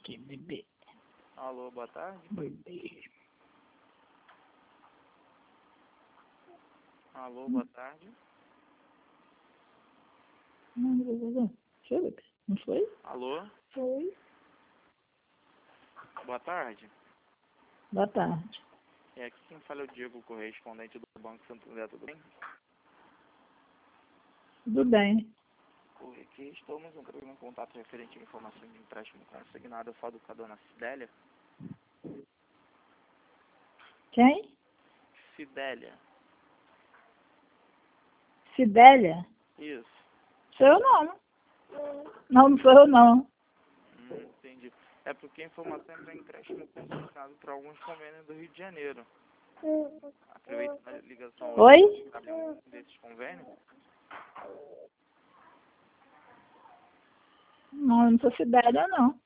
Que bebê. Alô, boa tarde. Bebê. Alô, boa tarde. Não, Felipe, não foi? Alô, Foi. boa tarde. Boa tarde. É aqui quem fala é o Diego, correspondente do Banco Santander, tudo bem? Tudo bem. Aqui estamos entrando em contato referente à informação de empréstimo consignado só com a dona Cidélia. Quem? Cidélia. Cidélia? Isso. Sou eu não. Não sou eu não. Entendi. É porque a informação é para empréstimo consignado para alguns convênios do Rio de Janeiro. Aproveitando a ligação Oi? hoje, sabe um desses convênios? Não, eu não sou Cidélia não.